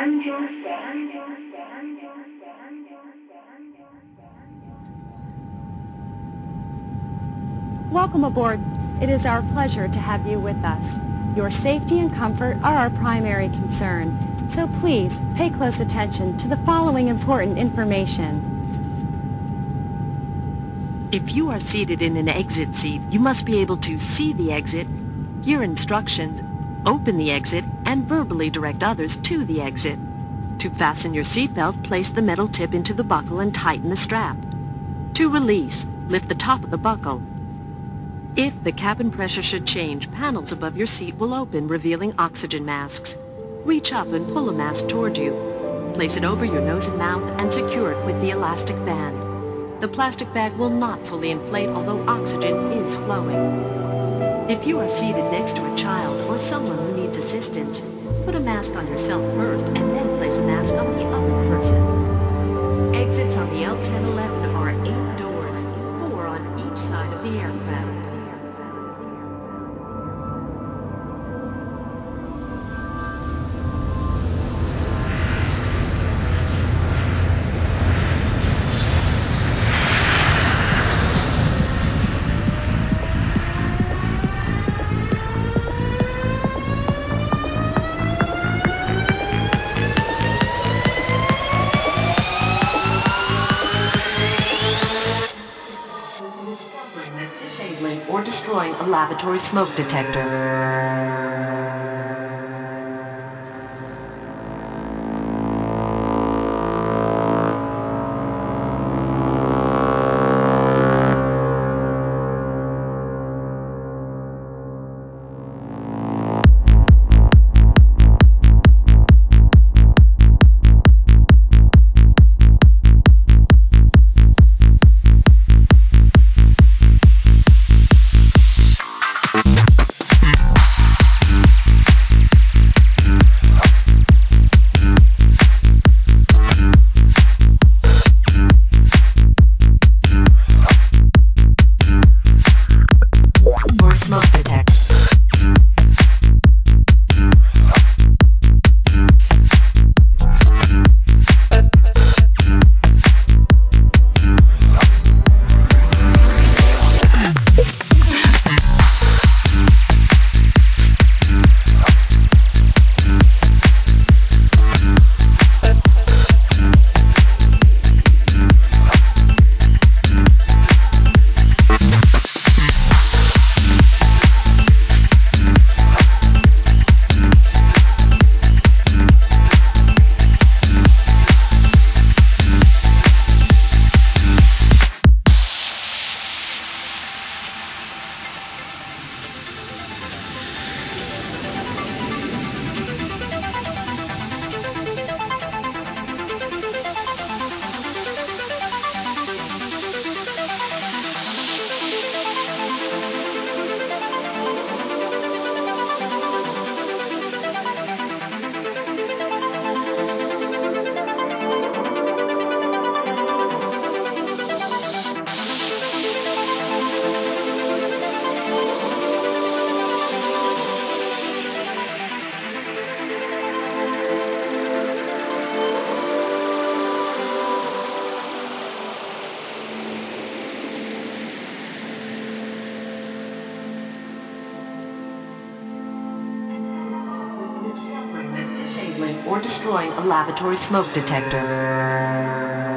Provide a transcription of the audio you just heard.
Welcome aboard. It is our pleasure to have you with us. Your safety and comfort are our primary concern, so please pay close attention to the following important information. If you are seated in an exit seat, you must be able to see the exit, hear instructions, open the exit, and verbally direct others to the exit. To fasten your seatbelt, place the metal tip into the buckle and tighten the strap. To release, lift the top of the buckle. If the cabin pressure should change, panels above your seat will open, revealing oxygen masks. Reach up and pull a mask toward you. Place it over your nose and mouth and secure it with the elastic band. The plastic bag will not fully inflate, although oxygen is flowing. If you are seated next to a child or someone who needs assistance, put a mask on yourself first and then place a mask on the other person. Exits on the L-1011 are 8 doors, 4 on each side of the aircraft. Or destroying a lavatory smoke detector. Or destroying a lavatory smoke detector.